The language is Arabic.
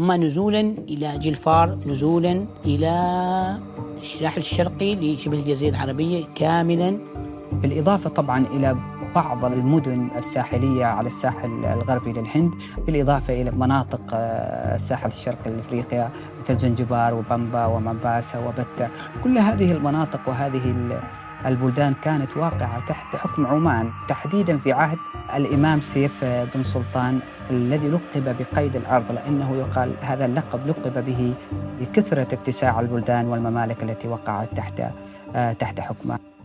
عمان نزولا إلى جلفار، نزولا إلى الساحل الشرقي لشبه الجزيرة العربية كاملا، بالإضافة طبعا إلى بعض المدن الساحلية على الساحل الغربي للهند، بالإضافة إلى مناطق الساحل الشرقي لأفريقيا مثل زنجبار وبامبا ومامباسا وبتة. كل هذه المناطق وهذه البلدان كانت واقعة تحت حكم عمان، تحديدا في عهد الإمام سيف بن سلطان الذي لقب بقيد الأرض، لأنه يقال هذا اللقب لقب به بكثرة اتساع البلدان والممالك التي وقعت تحت حكمه.